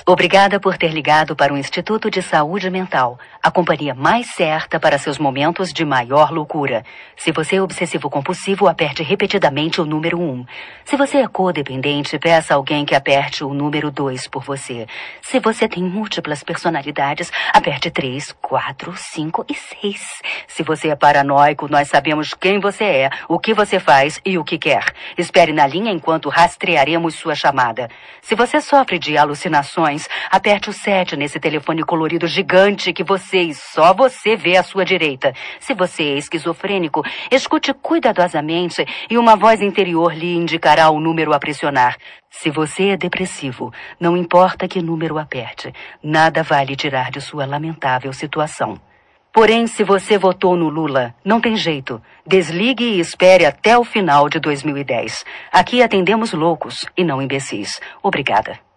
Obrigada por ter ligado para o Instituto de Saúde Mental, a companhia mais certa para seus momentos de maior loucura. Se você é obsessivo-compulsivo, aperte repetidamente o número 1. Se você é codependente, peça a alguém que aperte o número 2 por você. Se você tem múltiplas personalidades, aperte 3, 4, 5 e 6. Se você é paranoico, nós sabemos quem você é, o que você faz e o que quer. Espere na linha enquanto rastrearemos sua chamada. Se você sofre de alucinações, aperte o 7 nesse telefone colorido gigante que você e só você vê à sua direita. Se você é esquizofrênico, escute cuidadosamente e uma voz interior lhe indicará o número a pressionar. Se você é depressivo, não importa que número aperte, nada vai lhe tirar de sua lamentável situação. Porém, se você votou no Lula, não tem jeito. Desligue e espere até o final de 2010. Aqui atendemos loucos e não imbecis. Obrigada.